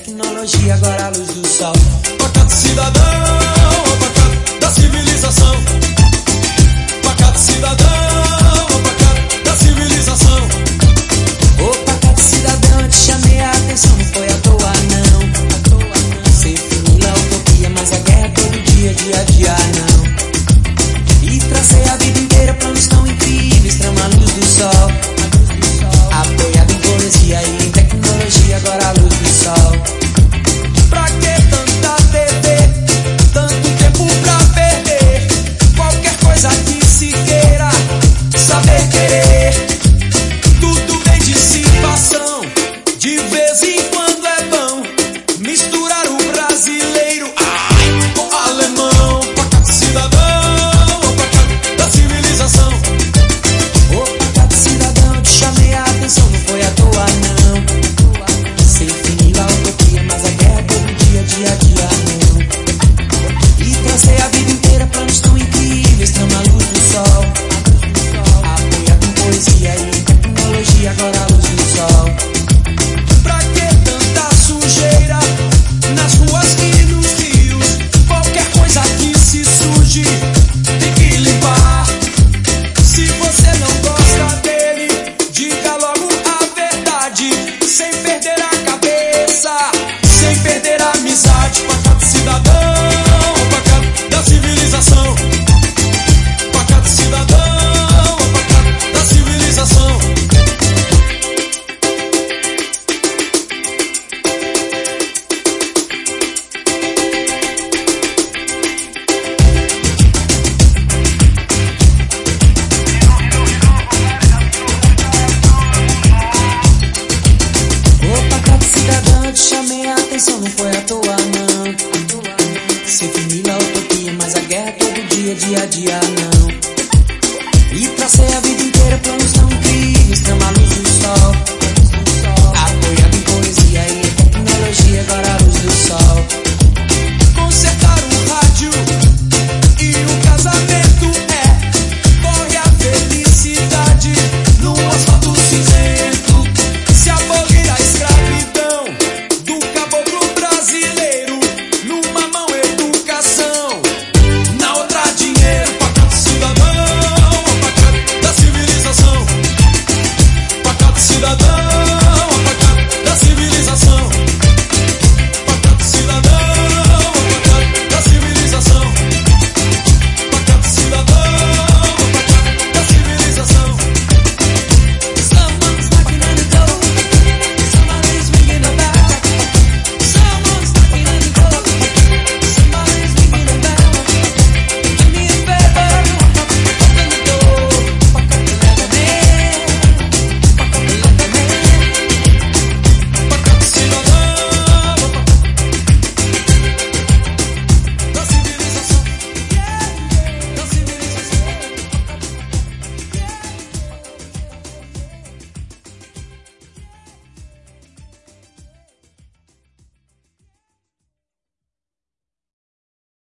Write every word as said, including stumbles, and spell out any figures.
tecnologia, agora a luz do sol. Pacato cidadão, ó pacato da civilização. Pacato cidadão, ó pacato da civilização. Ô pacato cidadão, eu te chamei a atenção, não foi à toa não. Cê funila a utopia, mas a guerra é todo dia, dia a dia não. E tracei a vida inteira planos tão incríveis, trama a luz do sol. Apoiado em poesia e em tecnologia, agora a luz do sol. Pra que tanta T V, tanto tempo pra perder? Qualquer coisa que se queira, saber querer. Tudo vem dissipação, de vez em quando é bom misturar o brasileiro, ai, com o alemão. Pacato cidadão, ó pacato da civilização. Ô pacato cidadão, eu te chamei a atenção, não foi à toa não. Sei finir a utopia, mas a guerra é todo dia, dia a dia não. E tracei a vida inteira planos tão incríveis, trama a luz do sol. Apoiado em poesia e em tecnologia, agora a luz do sol. Pra que tanta sujeira nas ruas e nos rios? Qualquer coisa que se suje tem que limpar. Se você não gosta dele, diga logo a verdade, sem perder a cabeça, sem perder a amizade. Pacato cidadão, pacato da civilização. Pacato cidadão, pacato da civilização. Ô pacato cidadão, eu te chamei a atenção, não foi à toa